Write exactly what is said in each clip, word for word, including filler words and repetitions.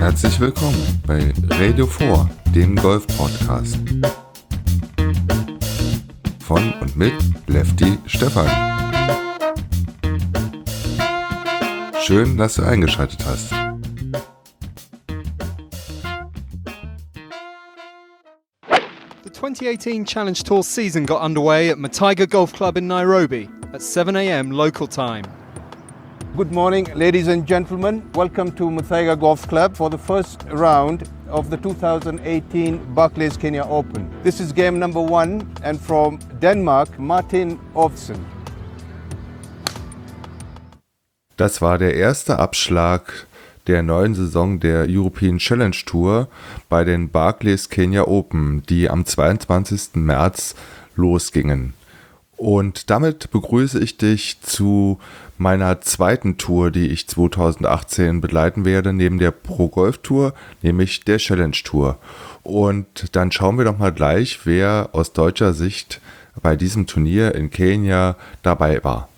Herzlich willkommen bei Radio vier, dem Golf-Podcast. Von und mit Lefty Stefan. Schön, dass du eingeschaltet hast. The twenty eighteen Challenge Tour season got underway at Mataiga Golf Club in Nairobi at seven a.m. local time. Good morning, ladies and gentlemen. Welcome to Mataiga Golf Club for the first round of the two thousand eighteen Barclays Kenya Open. This is game number one, and from Denmark, Martin Ovsen. Das war der erste Abschlag der neuen Saison der European Challenge Tour bei den Barclays Kenya Open, die am zweiundzwanzigsten März losgingen. Und damit begrüße ich dich zu meiner zweiten Tour, die ich zweitausendachtzehn begleiten werde, neben der Pro Golf Tour, nämlich der Challenge Tour. Und dann schauen wir doch mal gleich, wer aus deutscher Sicht bei diesem Turnier in Kenia dabei war.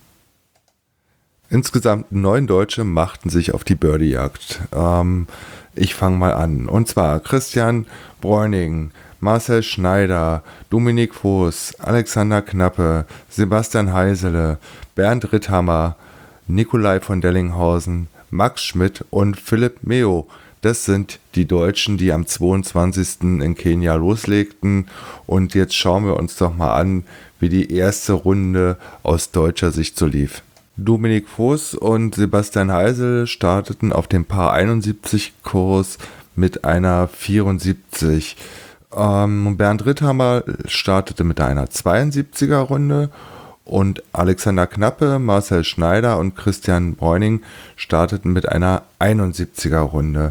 Insgesamt neun Deutsche machten sich auf die Birdie-Jagd. Ähm, ich fange mal an. Und zwar Christian Bräuning, Marcel Schneider, Dominik Voß, Alexander Knappe, Sebastian Heisele, Bernd Ritthammer, Nikolai von Dellinghausen, Max Schmidt und Philipp Meo. Das sind die Deutschen, die am zweiundzwanzigsten in Kenia loslegten. Und jetzt schauen wir uns doch mal an, wie die erste Runde aus deutscher Sicht so lief. Dominik Voß und Sebastian Heisele starteten auf dem Par einundsiebzig Kurs mit einer vierundsiebzig. Ähm, Bernd Ritthammer startete mit einer zweiundsiebziger Runde und Alexander Knappe, Marcel Schneider und Christian Bräuning starteten mit einer einundsiebziger Runde.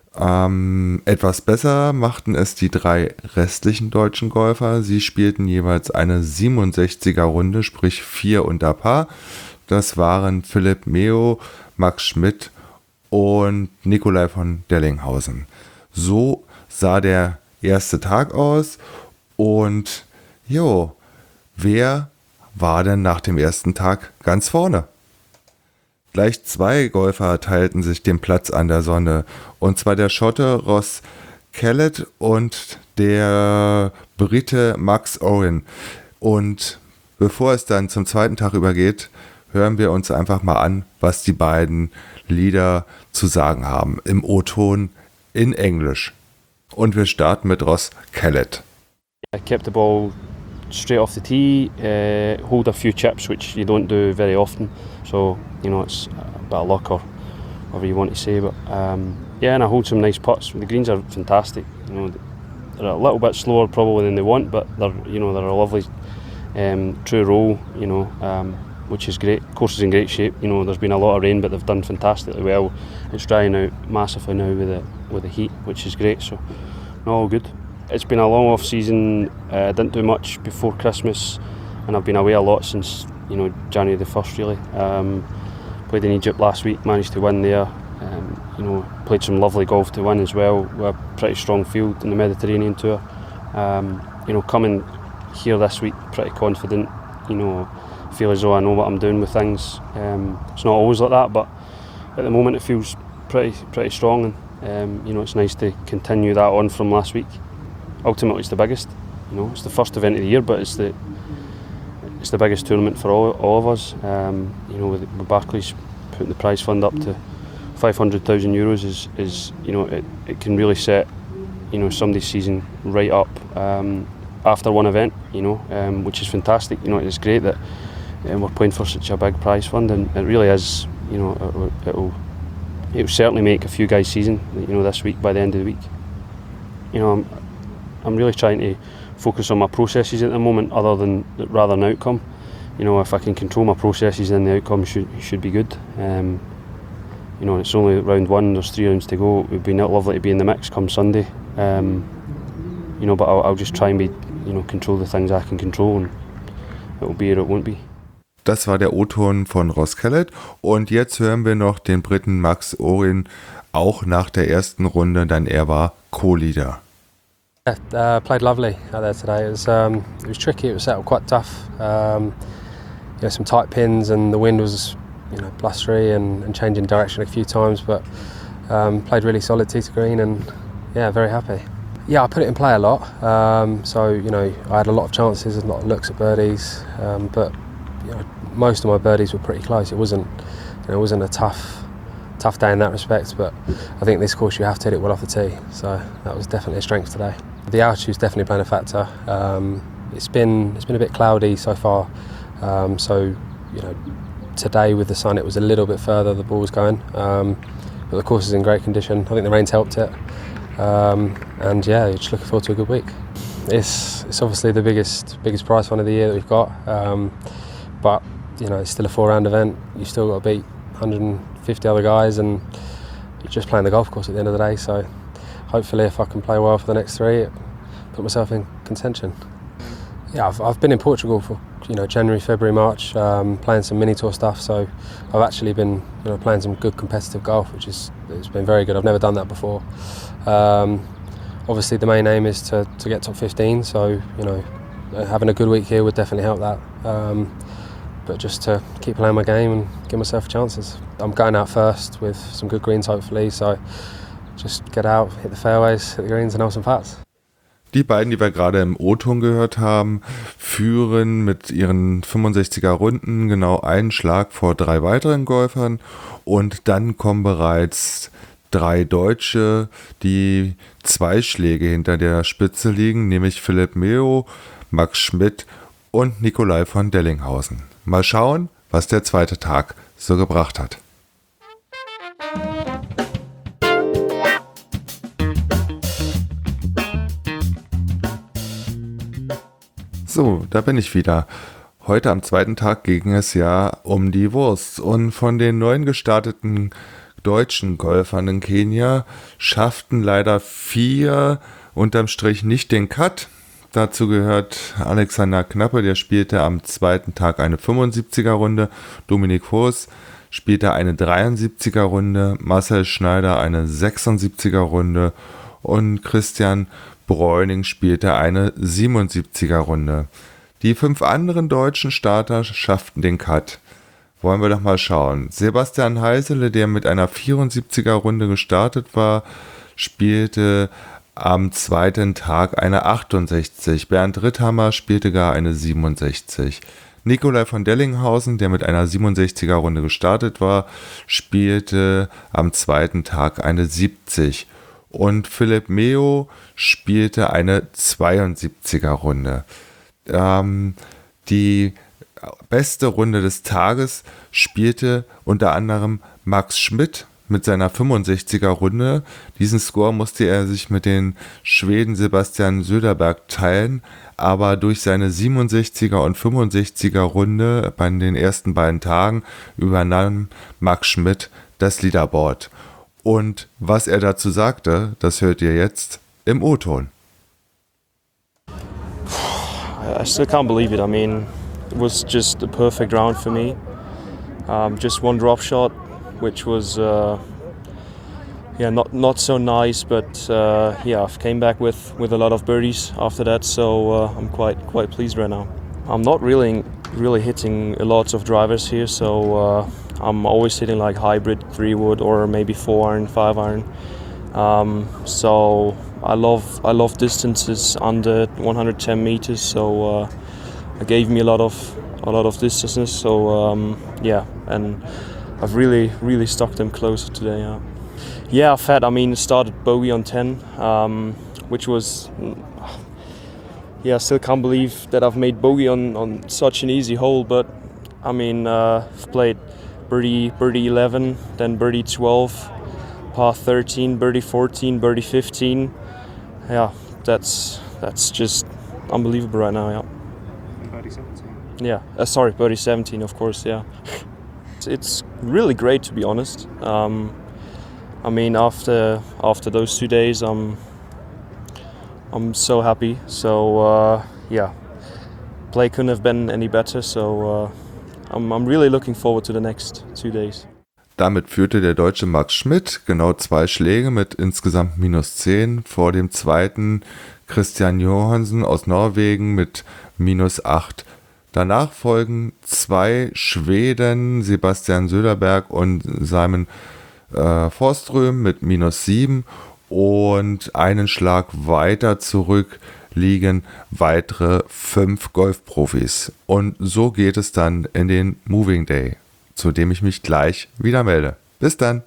Ähm, etwas besser machten es die drei restlichen deutschen Golfer. Sie spielten jeweils eine siebenundsechziger Runde, sprich vier unter Par. Das waren Philipp Meo, Max Schmidt und Nikolai von Dellinghausen. So sah der erste Tag aus. Und jo, wer war denn nach dem ersten Tag ganz vorne? Gleich zwei Golfer teilten sich den Platz an der Sonne. Und zwar der Schotte Ross Kellett und der Brite Max Owen. Und bevor es dann zum zweiten Tag übergeht, hören wir uns einfach mal an, was die beiden Lieder zu sagen haben. Im O-Ton in Englisch. Und wir starten mit Ross Kellett. I kept the ball straight off the tee, uh, hold a few chips, which you don't do very often. So, you know, it's a bit of luck or whatever you want to say. But um, yeah, and I hold some nice putts. The greens are fantastic. You know, they're a little bit slower probably than they want, but they're, you know, they're a lovely um, true roll. You know. Um, which is great. Course is in great shape. You know, there's been a lot of rain, but they've done fantastically well. It's drying out massively now with the with the heat, which is great. So, no, all good. It's been a long off season. I uh, didn't do much before Christmas, and I've been away a lot since you know January the first. Really, um, played in Egypt last week, managed to win there. Um, you know, played some lovely golf to win as well. With a pretty strong field in the Mediterranean tour. Um, you know, coming here this week, pretty confident. You know. Feel as though I know what I'm doing with things. Um, it's not always like that, but at the moment it feels pretty pretty strong, and um, you know it's nice to continue that on from last week. Ultimately, it's the biggest. You know, it's the first event of the year, but it's the it's the biggest tournament for all all of us. Um, you know, with, with Barclays putting the prize fund up to five hundred thousand euros is is you know it, it can really set you know somebody's season right up um, after one event. You know, um, which is fantastic. You know, it's great that. And we're playing for such a big prize fund, and it really is, you know, it will it will certainly make a few guys' season, you know, this week by the end of the week. You know, I'm I'm really trying to focus on my processes at the moment, other than rather than outcome. You know, if I can control my processes, then the outcome should should be good. Um, you know, it's only round one. There's three rounds to go. It would be lovely to be in the mix come Sunday. Um, you know, but I'll, I'll just try and be, you know, control the things I can control, and it will be or it won't be. Das war der O-Ton von Ross Kellett. Und jetzt hören wir noch den Briten Max Owen, auch nach der ersten Runde, denn er war Co-Leader. Yeah, uh, played lovely out there today. It was um, it was tricky. It was settled quite tough. Um, you know, some tight pins, and the wind was, you know, blustery and, and changing direction a few times. But Um, played really solid tee to green, and yeah, very happy. Yeah, I put it in play a lot. Um, so you know, I had a lot of chances, a lot of looks at birdies, um, but you know, most of my birdies were pretty close. It wasn't, you know, it wasn't a tough, tough day in that respect. But I think this course you have to hit it well off the tee. So that was definitely a strength today. The altitude's definitely playing a factor. Um, it's been it's been a bit cloudy so far. Um, so you know, today with the sun, it was a little bit further the ball was going. Um, but the course is in great condition. I think the rain's helped it. Um, and yeah, just looking forward to a good week. It's it's obviously the biggest biggest prize fund of the year that we've got, um, but you know, it's still a four round event. You've still got to beat one hundred fifty other guys, and you're just playing the golf course at the end of the day. So hopefully, if I can play well for the next three, put myself in contention. Yeah, I've, I've been in Portugal for you know January, February, March, um, playing some mini tour stuff. So I've actually been you know playing some good competitive golf, which is it's been very good. I've never done that before. Um, obviously, the main aim is to, to get top fifteen. So you know, having a good week here would definitely help that. Um, but just to keep playing my game and give myself chances. I'm going out first with some good greens, hopefully. So just get out, hit the fairways, hit the greens, and have some putts. Die beiden, die wir gerade im O-Ton gehört haben, führen mit ihren fünfundsechziger Runden genau einen Schlag vor drei weiteren Golfern, und dann kommen bereits drei Deutsche, die zwei Schläge hinter der Spitze liegen, nämlich Philipp Meo, Max Schmidt und Nicolai von Dellinghausen. Mal schauen, was der zweite Tag so gebracht hat. So, da bin ich wieder. Heute am zweiten Tag ging es ja um die Wurst, und von den neun gestarteten deutschen Golfern in Kenia schafften leider vier unterm Strich nicht den Cut. Dazu gehört Alexander Knappe, der spielte am zweiten Tag eine fünfundsiebziger Runde, Dominik Voß spielte eine dreiundsiebziger Runde, Marcel Schneider eine sechsundsiebziger Runde und Christian Bräuning spielte eine siebenundsiebziger Runde. Die fünf anderen deutschen Starter schafften den Cut. Wollen wir doch mal schauen. Sebastian Heisele, der mit einer vierundsiebziger Runde gestartet war, spielte am zweiten Tag eine achtundsechzig. Bernd Ritthammer spielte gar eine siebenundsechzig. Nicolai von Dellinghausen, der mit einer siebenundsechziger Runde gestartet war, spielte am zweiten Tag eine siebzig. Und Philipp Meo spielte eine zweiundsiebziger Runde. Ähm, die beste Runde des Tages spielte unter anderem Max Schmidt mit seiner fünfundsechziger Runde. Diesen Score musste er sich mit den Schweden Sebastian Söderberg teilen, aber durch seine siebenundsechziger und fünfundsechziger Runde bei den ersten beiden Tagen übernahm Max Schmidt das Leaderboard. Und was er dazu sagte, das hört ihr jetzt im O-Ton. I still can't believe it. I mean, it was just a perfect round for me. Um, just one drop shot, which was uh, yeah not not so nice, but uh, yeah, I came back with, with a lot of birdies after that, so uh, I'm quite quite pleased right now. I'm not really really hitting lots of drivers here, so uh, I'm always hitting like hybrid three wood or maybe four iron, five iron. Um, so I love I love distances under one hundred ten meters, so uh, it gave me a lot of a lot of distances. So um, yeah, and I've really really stuck them closer today. Yeah, yeah, I've had. I mean, started bogey on ten, um, which was yeah. I still can't believe that I've made bogey on, on such an easy hole. But I mean, uh, I've played birdie birdie eleven, then birdie twelve. Par thirteen, birdie fourteen, birdie fifteen. Yeah, that's that's just unbelievable right now. Yeah. And birdie seventeen. Yeah, uh, sorry, birdie seventeen, of course. Yeah, it's, it's really great, to be honest. Um, I mean, after after those two days, I'm I'm so happy. So uh, yeah, play couldn't have been any better. So uh, I'm I'm really looking forward to the next two days. Damit führte der Deutsche Max Schmidt genau zwei Schläge mit insgesamt minus zehn vor dem zweiten Christian Johansen aus Norwegen mit minus acht. Danach folgen zwei Schweden, Sebastian Söderberg und Simon äh, Forström mit minus sieben und einen Schlag weiter zurück liegen weitere fünf Golfprofis. Und so geht es dann in den Moving Day, zu dem ich mich gleich wieder melde. Bis dann!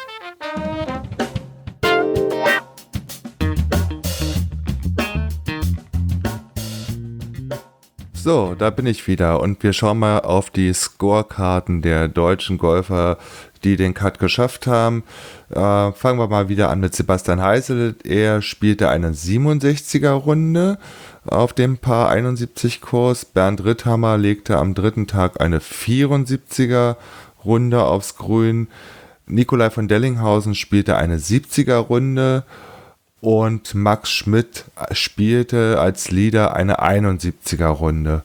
So, da bin ich wieder und wir schauen mal auf die Scorekarten der deutschen Golfer, die den Cut geschafft haben. Äh, fangen wir mal wieder an mit Sebastian Heisele. Er spielte eine siebenundsechziger Runde auf dem Par einundsiebzig Kurs. Bernd Ritthammer legte am dritten Tag eine vierundsiebziger Runde aufs Grün. Nicolai von Dellinghausen spielte eine siebziger Runde. Und Max Schmidt spielte als Leader eine einundsiebziger Runde.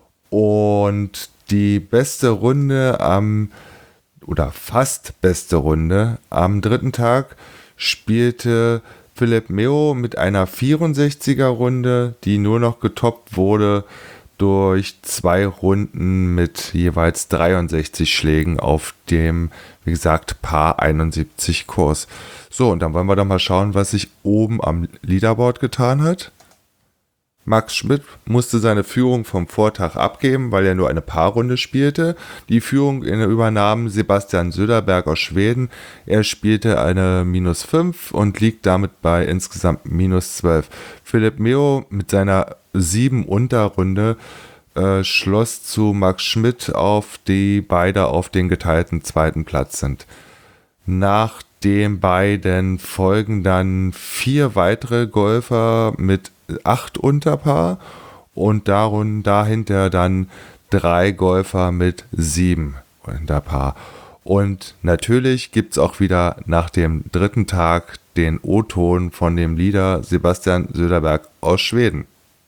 Und die beste Runde am, oder fast beste Runde am dritten Tag spielte Philipp Meo mit einer vierundsechziger Runde, die nur noch getoppt wurde durch zwei Runden mit jeweils dreiundsechzig Schlägen auf dem, wie gesagt, Par einundsiebzig Kurs. So, und dann wollen wir doch mal schauen, was sich oben am Leaderboard getan hat. Max Schmidt musste seine Führung vom Vortag abgeben, weil er nur eine Paarrunde spielte. Die Führung übernahm Sebastian Söderberg aus Schweden. Er spielte eine minus fünf und liegt damit bei insgesamt minus zwölf. Philipp Meo mit seiner sieben Unterrunde äh, schloss zu Max Schmidt auf, die beide auf den geteilten zweiten Platz sind. Nach den beiden folgen dann vier weitere Golfer mit acht Unterpaar und darun, dahinter dann drei Golfer mit sieben Unterpaar. Und natürlich gibt es auch wieder nach dem dritten Tag den O-Ton von dem Leader Sebastian Söderberg aus Schweden.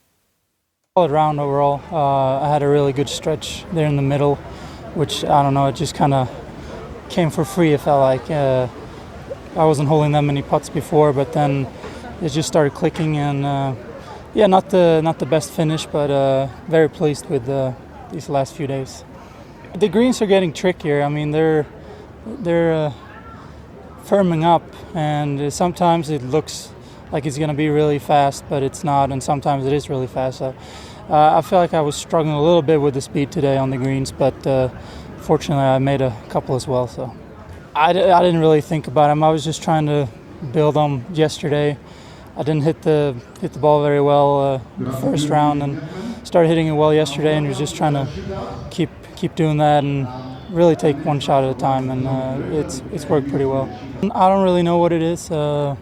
All around overall, uh, I had a really good stretch there in the middle, which I don't know, it just kind of came for free. It felt like uh, I wasn't holding that many putts before, but then it just started clicking, and uh, yeah, not the not the best finish, but uh, very pleased with uh, these last few days. The greens are getting trickier. I mean, they're they're uh, firming up, and sometimes it looks like it's going to be really fast, but it's not, and sometimes it is really fast. So uh, I feel like I was struggling a little bit with the speed today on the greens, but uh, fortunately I made a couple as well. So I, d- I didn't really think about them. I was just trying to build them yesterday. I didn't hit the hit the ball very well uh, the first round, and started hitting it well yesterday, and was just trying to keep keep doing that and really take one shot at a time, and uh, it's it's worked pretty well. I don't really know what it is. Uh,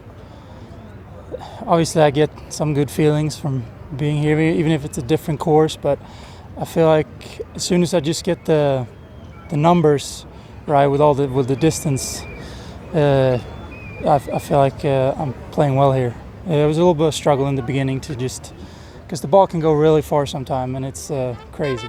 obviously, I get some good feelings from being here, even if it's a different course. But I feel like as soon as I just get the the numbers right with all the with the distance, uh, I, I feel like uh, I'm playing well here. It was a little bit of a struggle in the beginning to just, because the ball can go really far sometime, and it's uh, crazy.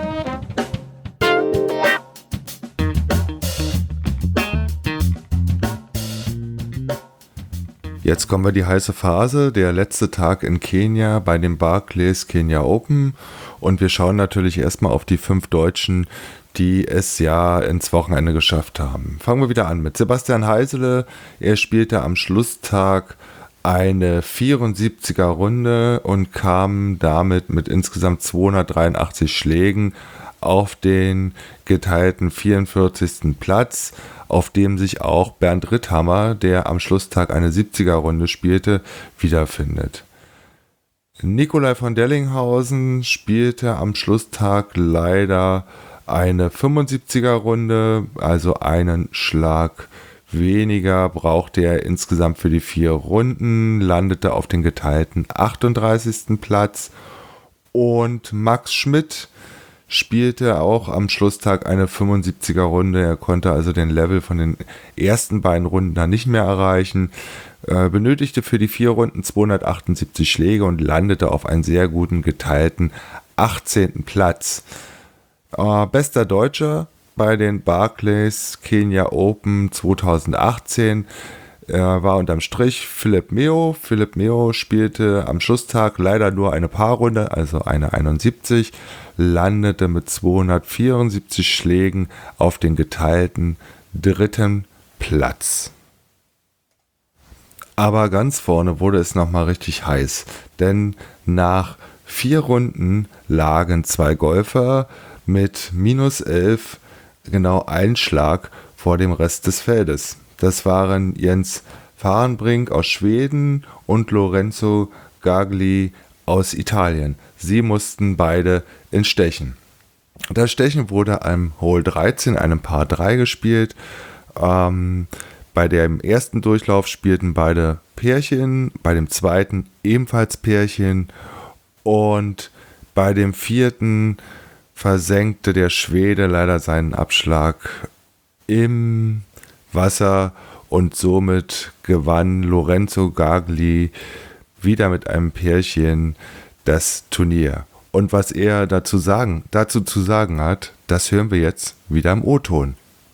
Jetzt kommen wir die heiße Phase, der letzte Tag in Kenia bei dem Barclays Kenya Open, und wir schauen natürlich erstmal auf die fünf Deutschen, die es ja ins Wochenende geschafft haben. Fangen wir wieder an mit Sebastian Heisele. Er spielte am Schlusstag eine vierundsiebziger Runde und kam damit mit insgesamt zweihundertdreiundachtzig Schlägen auf den geteilten vierundvierzigsten Platz, auf dem sich auch Bernd Ritthammer, der am Schlusstag eine siebziger Runde spielte, wiederfindet. Nicolai von Dellinghausen spielte am Schlusstag leider eine fünfundsiebziger Runde, also einen Schlag weniger brauchte er insgesamt für die vier Runden, landete auf den geteilten achtunddreißigsten Platz, und Max Schmidt spielte auch am Schlusstag eine fünfundsiebziger Runde. Er konnte also den Level von den ersten beiden Runden dann nicht mehr erreichen, äh, benötigte für die vier Runden zweihundertachtundsiebzig Schläge und landete auf einen sehr guten geteilten achtzehnten Platz. Äh, bester Deutscher bei den Barclays Kenya Open zweitausendachtzehn äh, war unterm Strich Philipp Meo. Philipp Meo spielte am Schlusstag leider nur eine Paarrunde, also eine einundsiebzig, landete mit zweihundertvierundsiebzig Schlägen auf den geteilten dritten Platz. Aber ganz vorne wurde es nochmal richtig heiß, denn nach vier Runden lagen zwei Golfer mit minus elf genau einen Schlag vor dem Rest des Feldes. Das waren Jens Fahrenbrink aus Schweden und Lorenzo Gagli aus Italien. Sie mussten beide ins Stechen. Das Stechen wurde am Hole dreizehn, einem Par drei gespielt. Ähm, bei dem ersten Durchlauf spielten beide Pärchen, bei dem zweiten ebenfalls Pärchen und bei dem vierten versenkte der Schwede leider seinen Abschlag im Wasser und somit gewann Lorenzo Gagli wieder mit einem Pärchen das Turnier. Und was er dazu, sagen, dazu zu sagen hat, das hören wir jetzt wieder im O-Ton.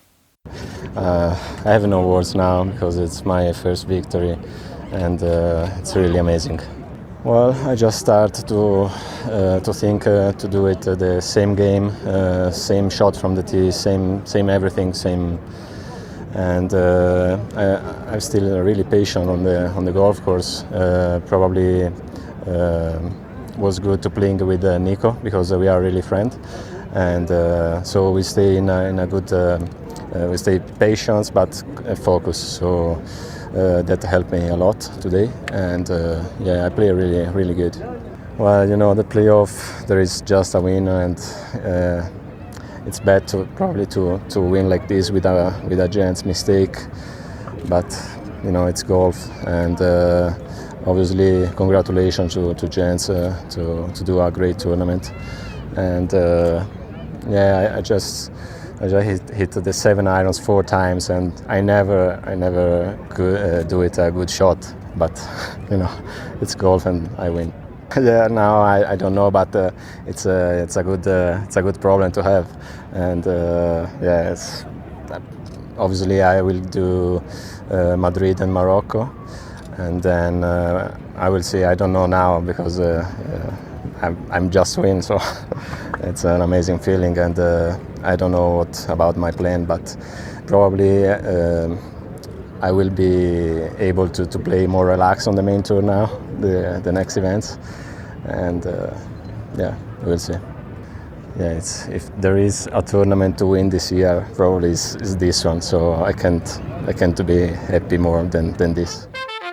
Uh, I have no words now because it's my first victory and uh, it's really amazing. Well, I just start to uh, to think uh, to do it uh, the same game, uh, same shot from the tee, same same everything, same. And uh, I, I'm still really patient on the on the golf course. Uh, probably uh, was good to playing with uh, Nico because we are really friends, and uh, so we stay in a, in a good. Uh, Uh, we stay patient but uh, focus, so uh, that helped me a lot today, and uh, yeah, I play really, really good. Well, you know, the playoff, there is just a win, and uh, it's bad to probably to, to win like this with a with a giant's mistake, but you know, it's golf, and uh, obviously congratulations to to Jens uh, to to do a great tournament, and uh, yeah, I, I just. I just hit, hit the seven irons four times, and I never, I never could uh, do it a good shot. But you know, it's golf, and I win. Yeah, now I, I don't know, but uh, it's a, it's a good, uh, it's a good problem to have, and uh, yeah, it's, obviously I will do uh, Madrid and Morocco, and then uh, I will see. I don't know now because uh, uh, I'm, I'm just win, so it's an amazing feeling, and. Uh, I don't know what about my plan, but probably uh, I will be able to, to play more relaxed on the main tour now, the the next events, and uh, yeah, we'll see. Yeah, it's, if there is a tournament to win this year, probably is, is this one. So I can't I can't be happy more than, than this.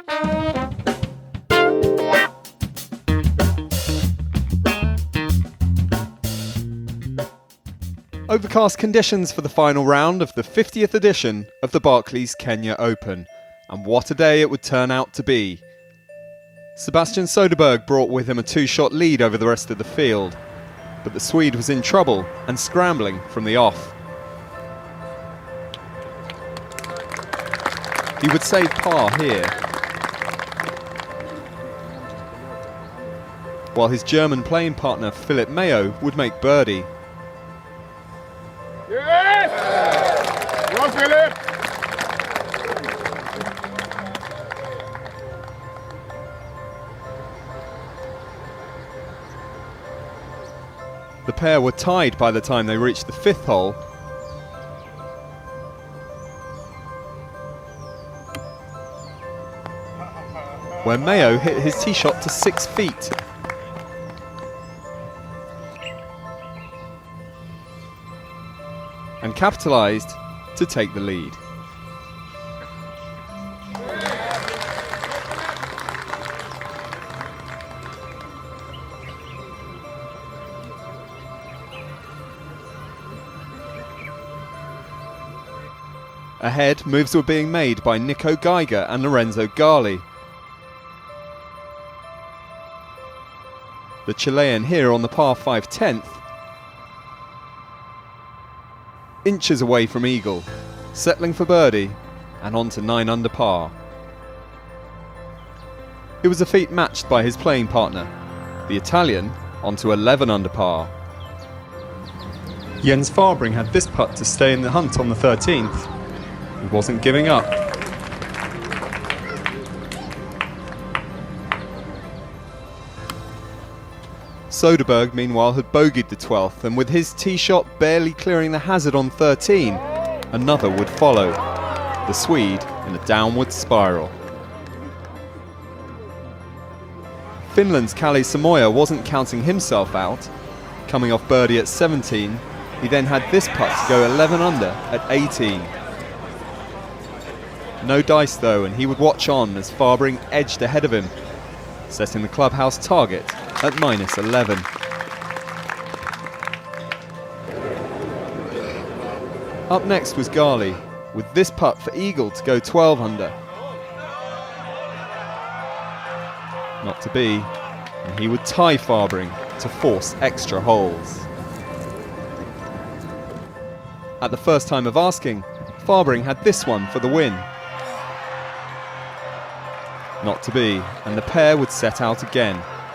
Overcast conditions for the final round of the fiftieth edition of the Barclays Kenya Open. And what a day it would turn out to be. Sebastian Soderberg brought with him a two-shot lead over the rest of the field, but the Swede was in trouble and scrambling from the off. He would save par here, while his German playing partner Philip Mayo would make birdie. The pair were tied by the time they reached the fifth hole. Where Mayo hit his tee shot to six feet. And capitalised to take the lead. Ahead, moves were being made by Nico Geiger and Lorenzo Gagli. The Chilean here on the par five tenth, inches away from eagle, settling for birdie and on to nine under par. It was a feat matched by his playing partner, the Italian, onto eleven under par. Jens Farbring had this putt to stay in the hunt on the thirteenth. He wasn't giving up. Soderberg, meanwhile, had bogeyed the twelfth, and with his tee shot barely clearing the hazard on thirteen, another would follow. The the Swede in a downward spiral. Finland's Kalle Samoja wasn't counting himself out. Coming off birdie at seventeen, he then had this putt to go eleven under at eighteen. No dice though, and he would watch on as Farbring edged ahead of him, setting the clubhouse target at minus eleven. Up next was Gali, with this putt for eagle to go twelve under. Not to be, and he would tie Farbring to force extra holes. At the first time of asking, Farbring had this one for the win. Not to be, and the pair would set out again.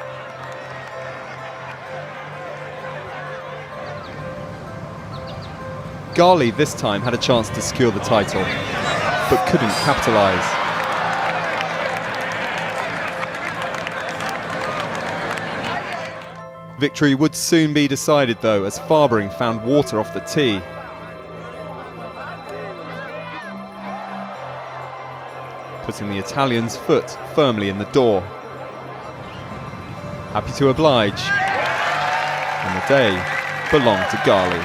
Gali this time had a chance to secure the title, but couldn't capitalise. Victory would soon be decided though, as Farbring found water off the tee. Putting the Italian's foot firmly in the door. Happy to oblige, and the day belonged to Gali.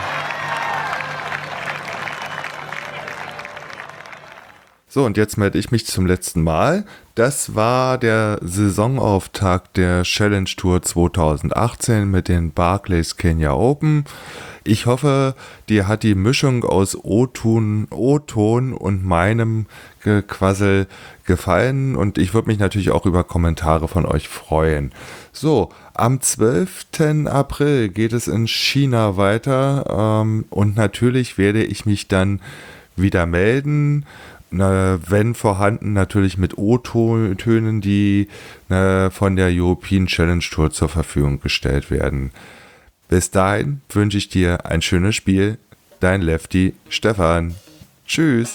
So, und jetzt melde ich mich zum letzten Mal. Das war der Saisonauftakt der Challenge Tour zwanzig achtzehn mit den Barclays Kenya Open. Ich hoffe, dir hat die Mischung aus O-Ton, O-Ton und meinem Gequassel gefallen, und ich würde mich natürlich auch über Kommentare von euch freuen. So, am zwölften April geht es in China weiter, ähm, und natürlich werde ich mich dann wieder melden, Na, wenn vorhanden, natürlich mit O-Tönen, die na, von der European Challenge Tour zur Verfügung gestellt werden. Bis dahin wünsche ich dir ein schönes Spiel. Dein Lefty Stefan. Tschüss.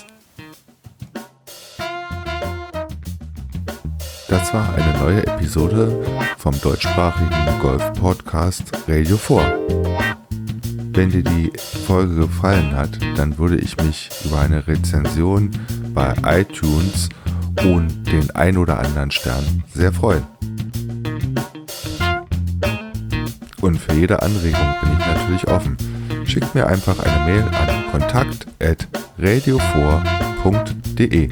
Das war eine neue Episode vom deutschsprachigen Golf-Podcast Radio vier. Wenn dir die Folge gefallen hat, dann würde ich mich über eine Rezension bei iTunes und den ein oder anderen Stern sehr freuen. Und für jede Anregung bin ich natürlich offen. Schickt mir einfach eine Mail an kontakt at radio vier punkt de.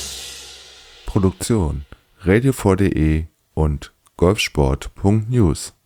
Produktion radio vier punkt de und golfsport punkt news.